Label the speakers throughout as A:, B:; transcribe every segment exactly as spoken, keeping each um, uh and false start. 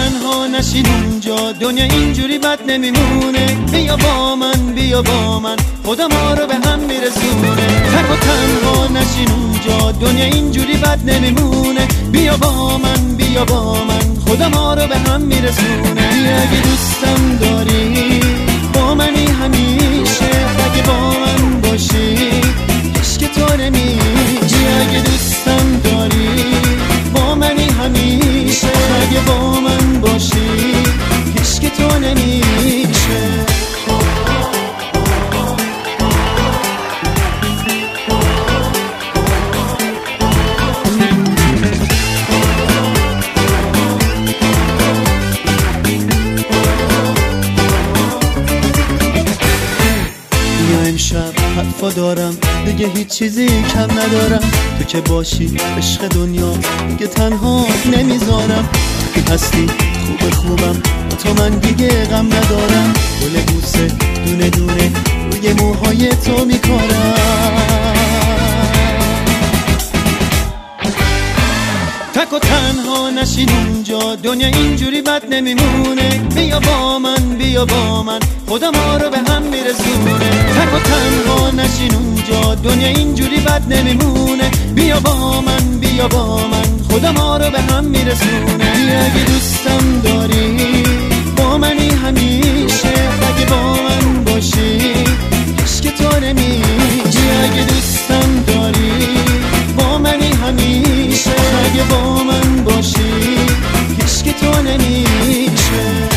A: تنها نشین اونجا، دنیا اینجوری بد نمیمونه. بیا با من بیا با من، خدا ما رو به هم میرسونه. تک و تنها نشین اونجا، دنیا اینجوری بد نمیمونه. بیا با من بیا با من، خدا ما رو به هم میرسونه. بیا اگه دوستم داری با منی همیشه، اگه با من باشی عشق تو نمیشه. اگه دوستم داری با منی همیشه، اگه با من باشی عشق تو نمیشه. امشب حرفا دارم دیگه هیچ چیزی کم ندارم. تو که باشی عشق دنیا دیگه تنها نمیذارم. تو هستی خوب خوبم، تو من دیگه غم ندارم. گل بوسه دونه دونه روی موهای تو میکارم. تک و تنها نشین اونجا، دنیا اینجوری بد نمیمونه. بیا با من بیا با من، خدا ما رو به هم میرسونه. تک و تنها نشین اونجا، دنیا اینجوری بد نمیمونه. بیا با من بیا با من، خدا ما رو به هم میرسونه. بیا اگه دوستم داری با منی همیشه، اگه با من باشی عشق تو نمیشه. اگه دوستم داری با منی همیشه، اگه با من باشی عشق تو نمیشه.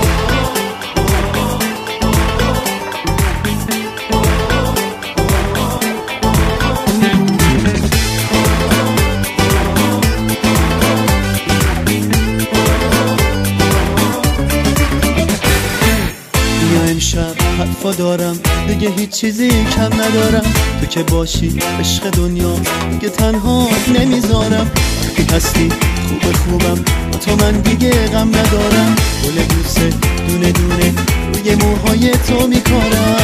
A: امشب حرفا دارم دیگه هیچ چیزی کم ندارم. تو که باشی عشق دنیا دیگه تنها نمیذارم. تو هستی خوب خوبم، تو من دیگه غم ندارم. گل بوسه دونه دونه روی موهای تو میکارم.